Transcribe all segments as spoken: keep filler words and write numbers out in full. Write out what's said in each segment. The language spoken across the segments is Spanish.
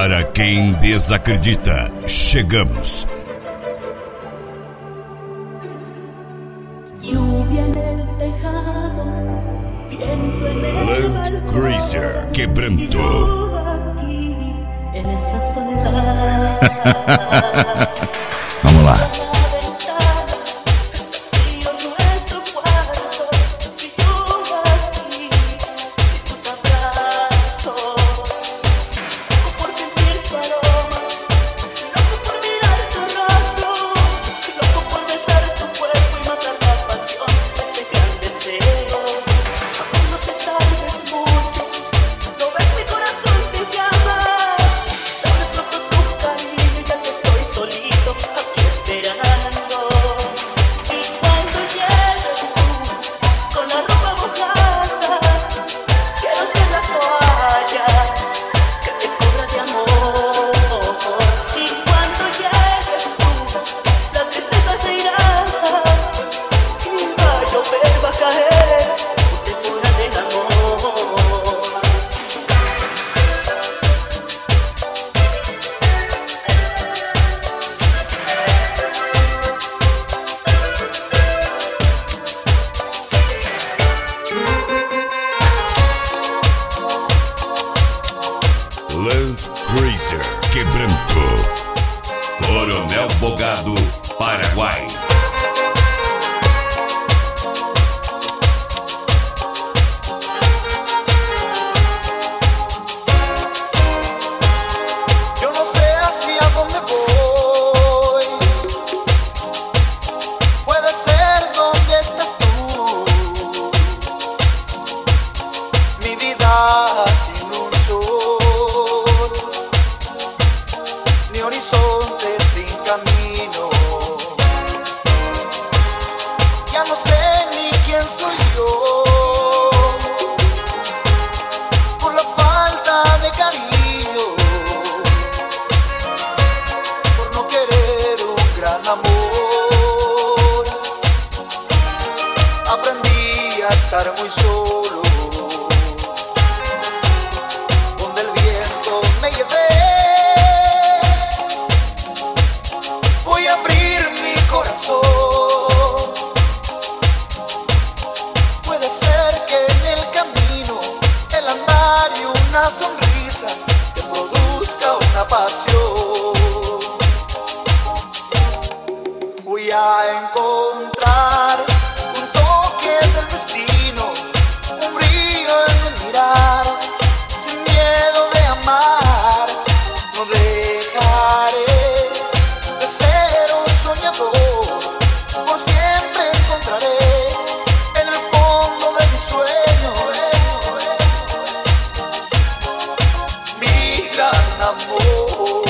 Para quem desacredita, chegamos. Land Cruiser quebrando. Vamos lá. Land Cruiser quebrando. Coronel Bogado, Paraguai. Yo no sé hacia dónde voy. Puede ser donde estás tú. Mi vida sin un sol, ni horizonte sin camino. Ya no sé ni quién soy yo, por la falta de cariño, por no querer un gran amor. Aprendí a estar muy solo, donde el viento me llevé. Voy a abrir mi corazón. Puede ser que en el camino, el andar y una sonrisa te produzca una pasión. Voy a encontrar un toque del destino, un brillo en el mirar, sin miedo de amar. No dejaré de ser un soñador, por siempre encontraré en el fondo de mis sueños mi gran amor.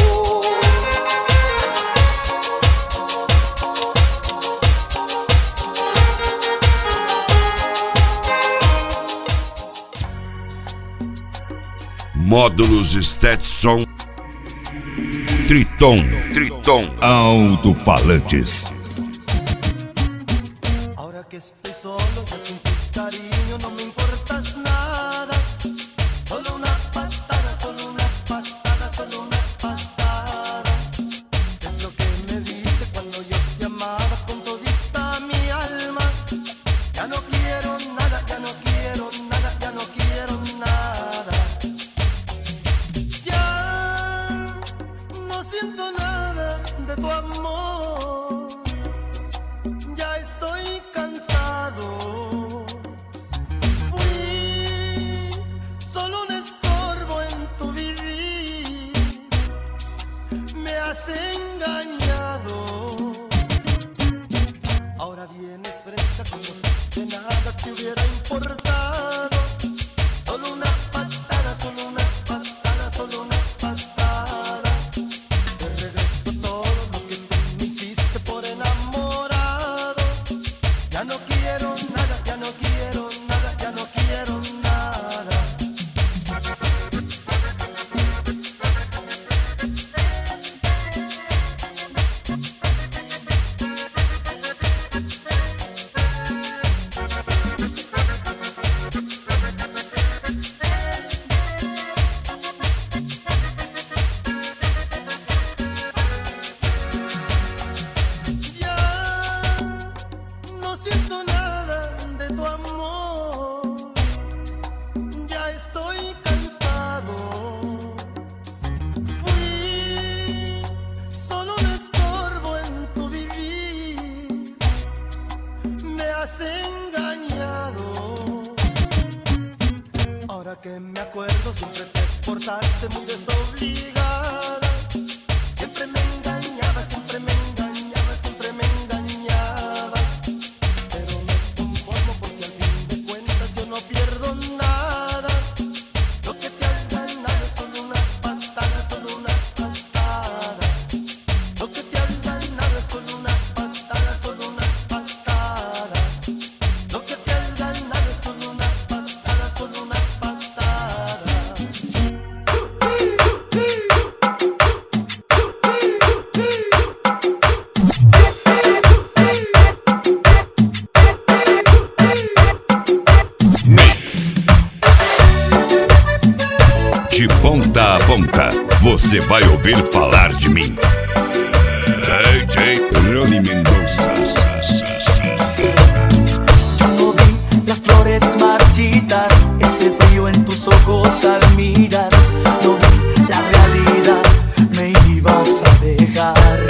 Módulos Stetson Triton, Triton Alto-falantes. Ahora que estoy solo, ya sin tu cariño no me importas nada. Solo una patada, solo una patada, solo una patada. Es lo que me diste cuando yo te amaba con todita mi alma. Ya no quiero nada, ya no quiero nada, ya no quiero nada. Ya no siento nada de tu amor. Ya estoy cansado. Fui solo un estorbo en tu vivir. Me has engañado. Ahora vienes fresca como si de nada te hubiera importado. Solo una patada, solo una patada, solo una patada. Te regreso todo lo que tú me hiciste por enamorado. Ya no quiero nada, ya no quiero nada, ya no quiero nada. siento nada de tu amor, ya estoy cansado. Fui solo un estorbo en tu vivir, me has engañado. Ahora que me acuerdo, siempre te portaste muy desobligada. Siempre me engañabas, siempre me engañabas, siempre me engañabas. Pero me conformo porque al fin de cuentas yo no pierdo nada. Lo que te has ganado es solo una patada, solo una patada. Lo que te has ganado es solo una patada, solo una patada. Lo que te has ganado es solo una patada, solo una patada. Mix. De ponta a ponta, você vai ouvir falar de mim. D J Ronnie Mendoza. Yo no vi las flores marchitas, ese frío en tus ojos al mirar. No vi la realidad, me ibas a dejar.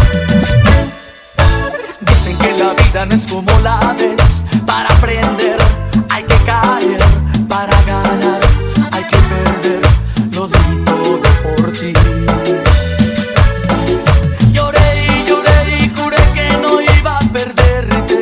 Dicen que la vida no es como la ves, para aprender hay que caer, para ganar hay que perder, lo di todo por ti. Lloré y lloré y juré que no iba a perderte.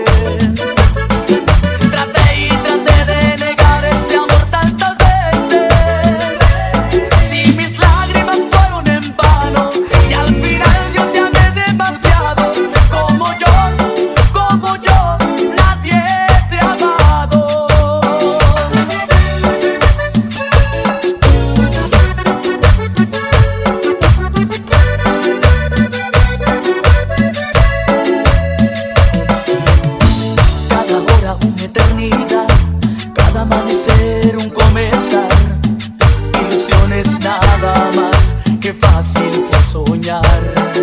Traté y traté de negar ese amor tantas veces. Si mis lágrimas fueron en vano y al final yo te amé demasiado, como yo, como yo, nadie te ha amado. Cada hora una eternidad, cada amanecer un comenzar. Ilusiones nada más, que fácil fue soñar.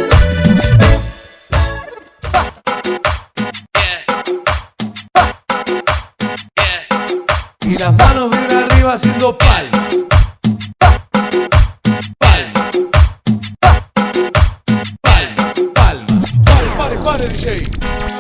Y las manos bien arriba haciendo palmas. Palmas. Palmas. Palmas. Pare, pare, pare, D J.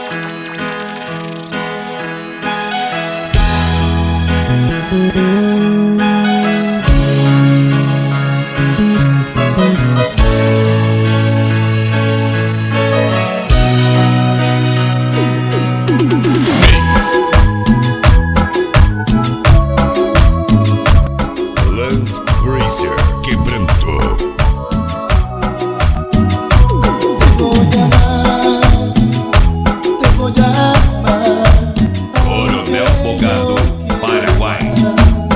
Mix. Land Cruiser Quebranto. Te voy a amar, te voy a amar. Coronel Bogado, Paraguai.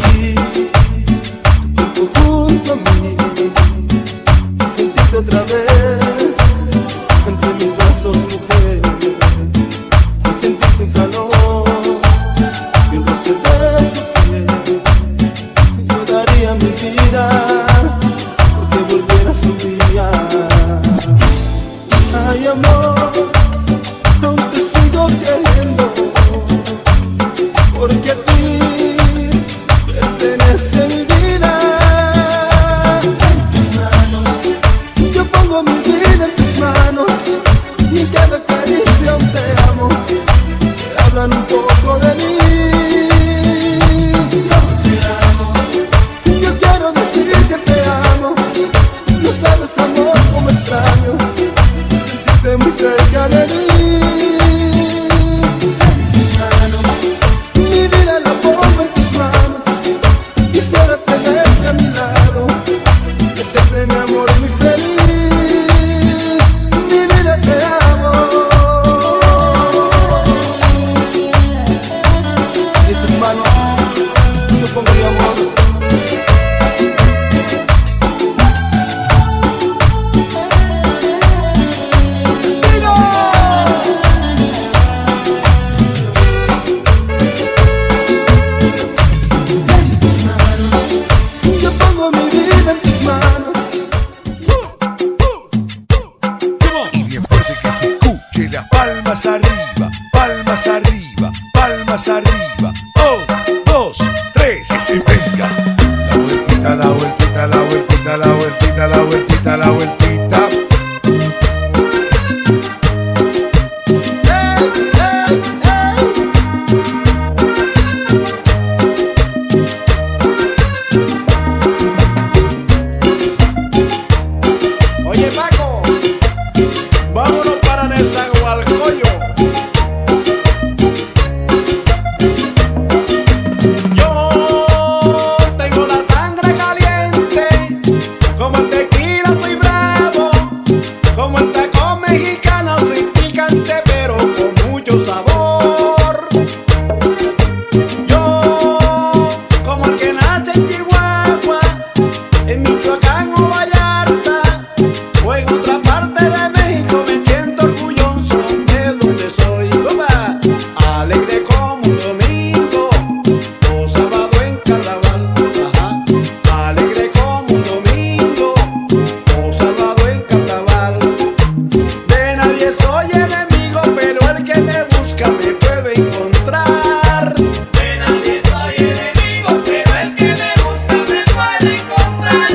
junto a mí, sentiste otra vez entre mis brazos, mujer. Sentí tu calor y el roce de tu piel. Yo daría mi vida porque volvieras un día. Ay, amor, aún te sigo queriendo, porque a ti pertenece mi vida. En tus manos, yo pongo mi vida en tus manos, y en cada caricia un te amo, te hablan un poco de mí. Yo te amo, yo quiero decir que te amo. No sabes, amor, cómo extraño sentirte muy cerca de mí. En tus manos, mi vida la pongo en tus manos. Quisiera tenerte a mi lado, que siempre mi amor muy feliz. Mi vida te amo. En tus manos yo pongo mi amor. ¡Testigo! En tus manos yo pongo mi vida en tus manos. Y bien fuerte que se escuche las palmas arriba, palmas arriba, palmas arriba. Un, dos, tres, que se venga. La vueltita, la vueltita, la vueltita, la vueltita, la vueltita, la vueltita. Oye, Paco, vámonos para Nezahualcóyotl. Yo tengo la sangre caliente, como el tequila estoy bravo, como el taco mexicano soy picante, pero con mucho sabor. Yo, como el que nace en Chihuahua, en Michoacán o Vallarta, o en otra parte de México, me siento orgulloso de donde soy. Opa, alegre como un domingo o sábado en carnaval. Ajá, alegre como un domingo o sábado en carnaval. De nadie soy enemigo, pero el que me busca me puede encontrar. De nadie soy enemigo, pero el que me busca me puede encontrar.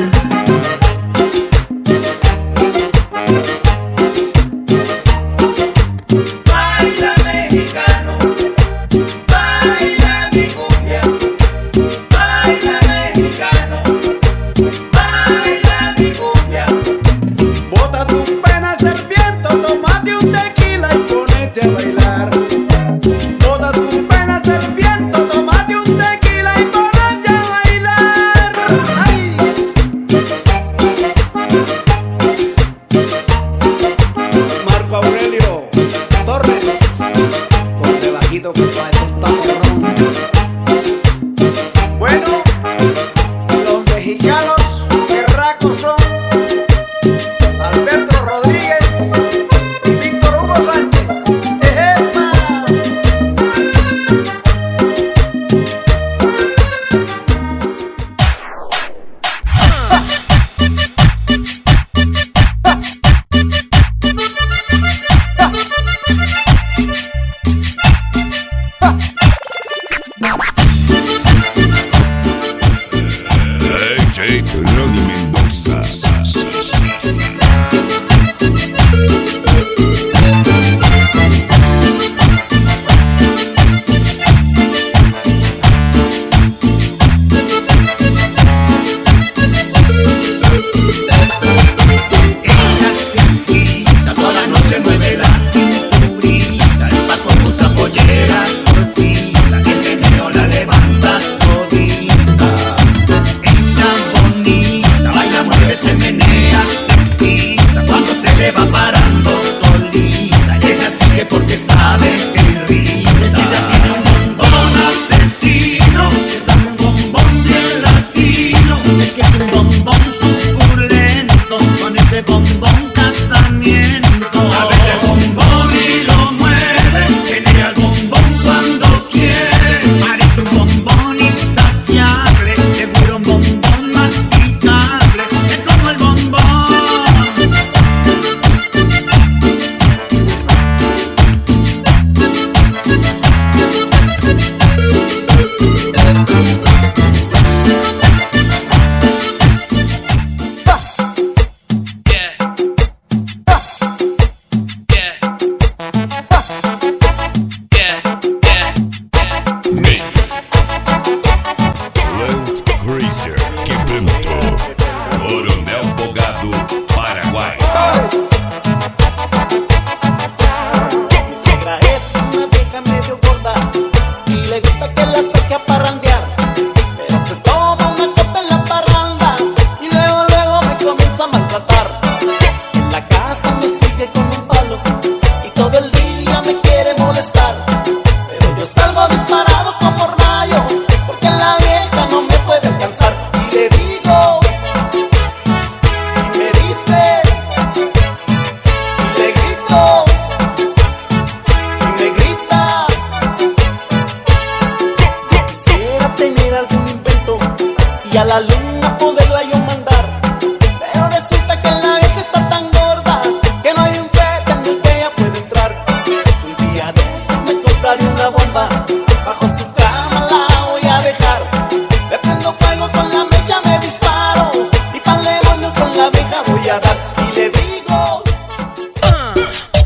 Baila mexicano, baila mi cumbia. Baila mexicano, baila mi cumbia. Bota tus penas al viento, tómate un tequila y ponete a bailar. Bota tus penas al viento, tómate un tequila y ponete a bailar. ¡Ay! Marco Aurelio Torres, por debajito que va esto está morrón. Bueno, los mexicanos berracos son Alberto Rodríguez y Víctor Hugo Sánchez. ¡Epa! D J Ronnie Mendoza. Toda la noche mueve la cinturita, el Paco usa pollera cortita, el meneo la levanta todita. Ella bonita, baila y a la luna poderla yo mandar. Pero resulta que la vieja está tan gorda que no hay un pete en el que ella puede entrar. Un día de estos me compraré una bomba, bajo su cama la voy a dejar. Le prendo fuego con la mecha, me disparo y pa'l demonio con la vieja voy a dar. Y le digo ah.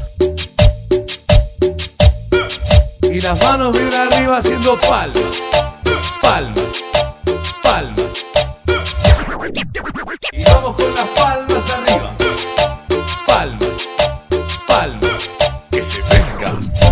Y las manos bien arriba haciendo palmas, palmas, palmas. Y vamos con las palmas arriba, palmas, palmas. Que se venga.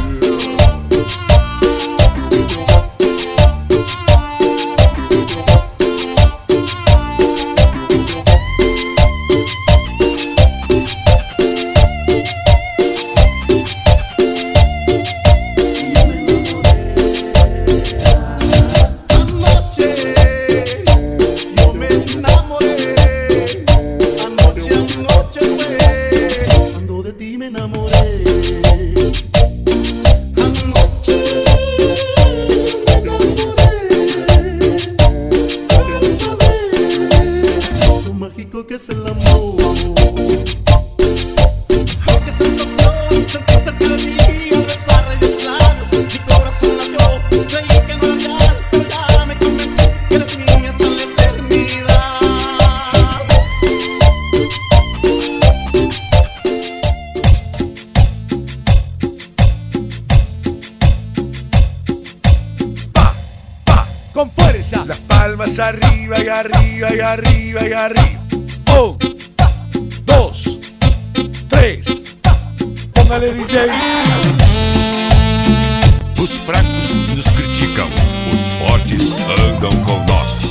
Con fuerza, las palmas arriba y arriba y arriba y arriba. Un, dos, três. Póngale D J. Os fracos nos criticam, os fortes andam com nós.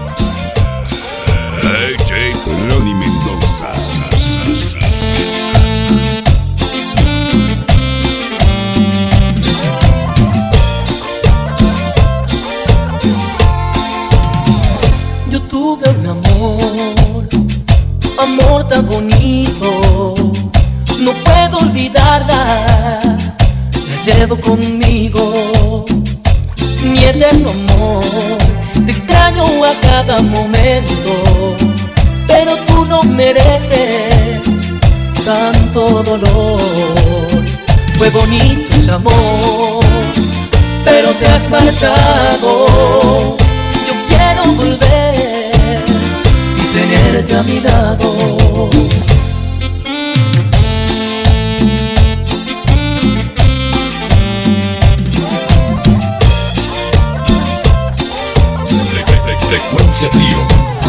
D J Rony Mendonça. Tuve un amor, amor tan bonito, no puedo olvidarla, la llevo conmigo, mi eterno amor, te extraño a cada momento, pero tú no mereces tanto dolor. Fue bonito ese amor, pero te has marchado, yo quiero volver tenerte a mi lado. Frecuencia Trío.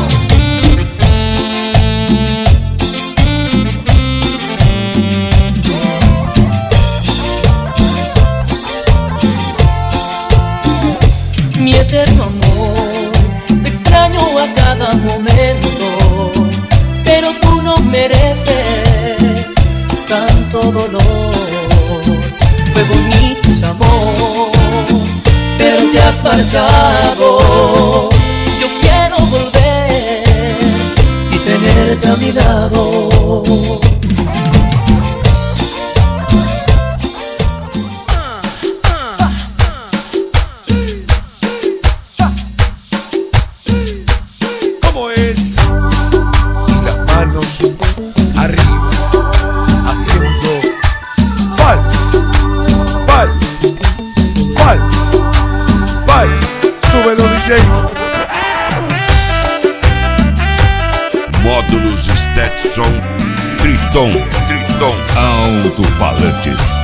Mi eterno amor, te extraño a cada momento, pero tú no mereces tanto dolor. Fue bonito ese amor, pero te has marchado. Yo quiero volver y tenerte a mi lado. Módulos Stetson Triton, Triton Alto-Falantes.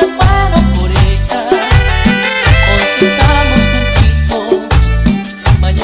Mañana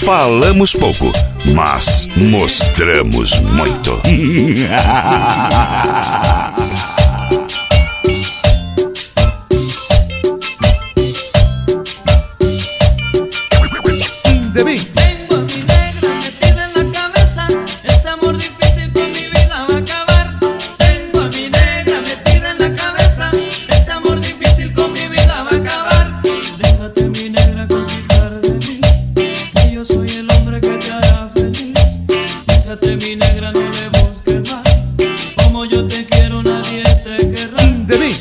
Falamos pouco, mas mostramos muito. The Mix. Tengo a mi negra metida en la cabeza, este amor difícil con mi vida va a acabar. Tengo a mi negra metida en la cabeza, este amor difícil con mi vida va a acabar. Déjate mi negra conquistar de mí, que yo soy el hombre que te hará feliz. Déjate mi negra, no le busques más, como yo te quiero nadie te querrá. The Mix.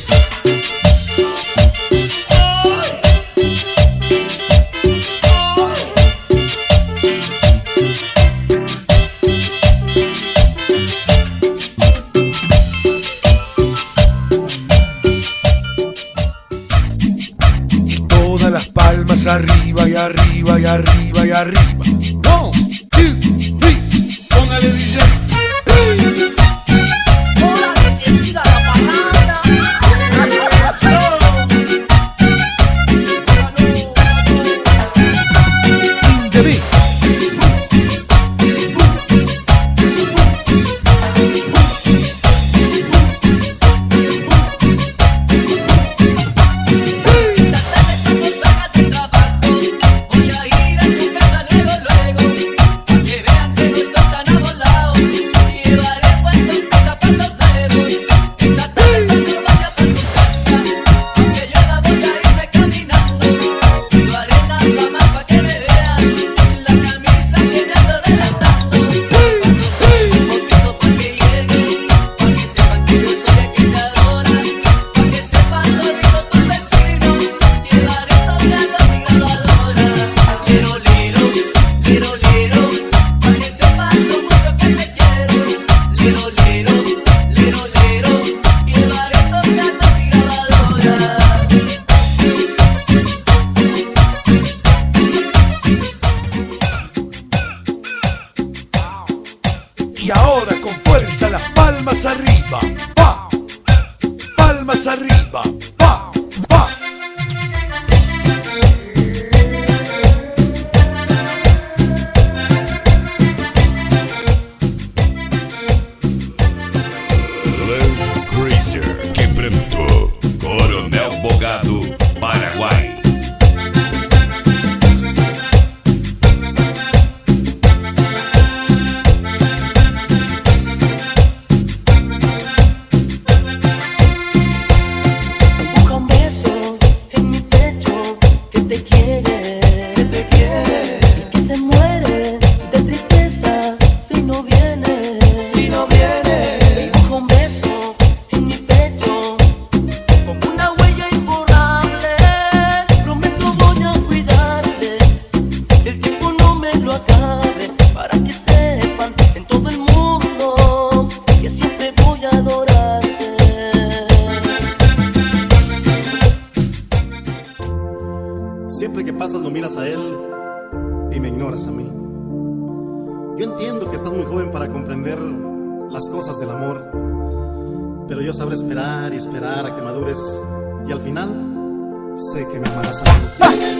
Todas las palmas arriba y arriba y arriba y arriba. One, two, three. Póngale D J. Órale, que siga la palabra. The Mix. Cuando salgas del trabajo, voy a ir a tu casa luego, luego, para que vean que no estoy tan abolado. Llevaré puestos mis zapatos nuevos. Esta tarde cuando vaya para tu casa, aunque yo la voy a irme caminando, llevaré nada más para que me vean la camisa que me ando relajando. Cuando pase un poquito para que llegue, para que sepan que yo soy aquelladora, para que sepan toditos tus vecinos, llevaré tocando mi grabadora. Liro, liro, liro, liro, para que sepan lo mucho que te quiero. Liro, liro, liro, liro, llevaré tocando mi grabadora. Y ahora con fuerza las palmas arriba. Pa. Palmas arriba. Pa. Pa. Land Cruiser quebrando. Coronel Bogado, Paraguai. Busca un beso en mi pecho que te quiere, que te quiere y que se muere de tristeza si no viene, si no viene. Busca un beso en mi pecho como una huella imborrable. Prometo voy a cuidarte, el tiempo no me lo acabe, para que sepan en todo el mundo que siempre voy a adorarte. Siempre que pasas lo miras a él y me ignoras a mí. Yo entiendo que estás muy joven para comprender las cosas del amor, pero yo sabré esperar y esperar a que madures, y al final sé que me amarás a mí.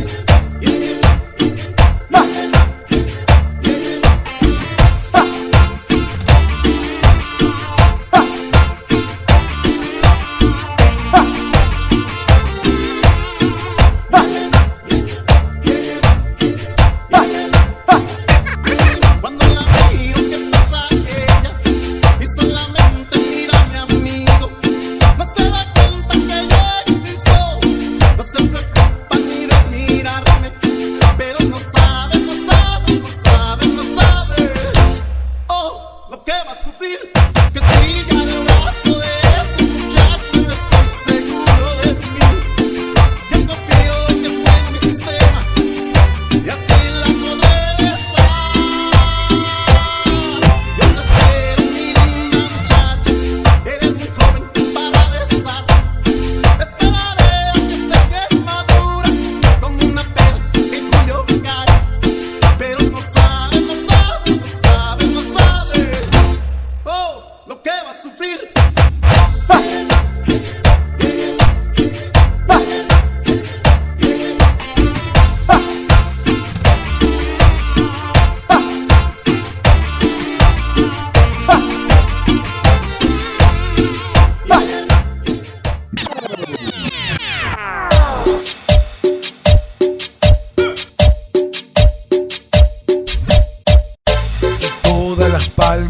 Cuando la miro que pasa ella y solamente mira a mi amigo, no se da cuenta que yo existo, no se preocupa ni de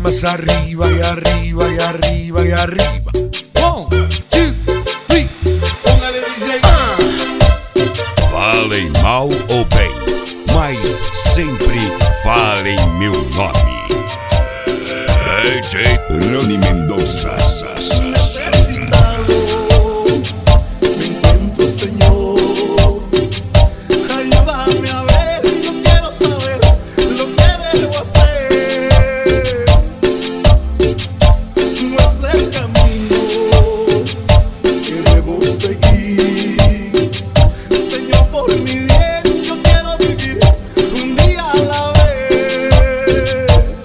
palmas arriba y arriba y arriba y arriba. One, two, three. Póngale D J. Ah. Falem mal ou bem, mas sempre falem meu nome. D J Rony Mendonça. Necesitado, me encuentro, Señor. Ayúdame a ver, yo quiero saber lo que debo hacer. Muestra el camino que debo seguir. Señor, por mi bien, yo quiero vivir un día a la vez.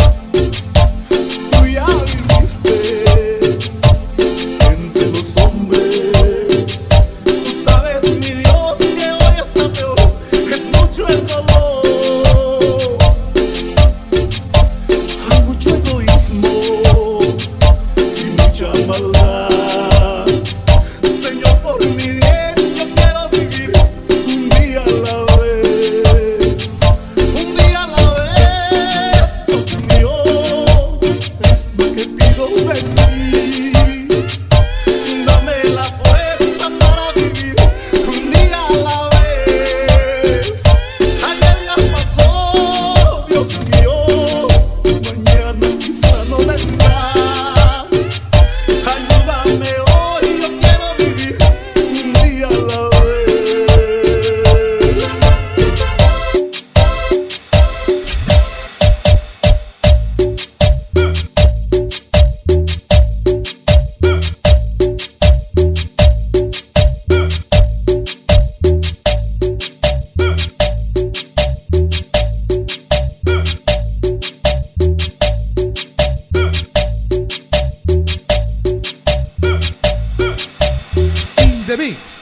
Tú ya viviste entre los hombres. Tú sabes, mi Dios, que hoy está peor. Es mucho el dolor. Hay mucho egoísmo y mucha maldad. Señor, por mi bien, yo quiero vivir un día a la vez. Un día a la vez, Dios mío, es lo que pido de ti. Dame la fuerza para vivir un día a la vez. Ayer ya pasó, Dios mío, mañana quizá no vendrá. Ayúdame hoy, yo quiero vivir un día a la vez. In the mix.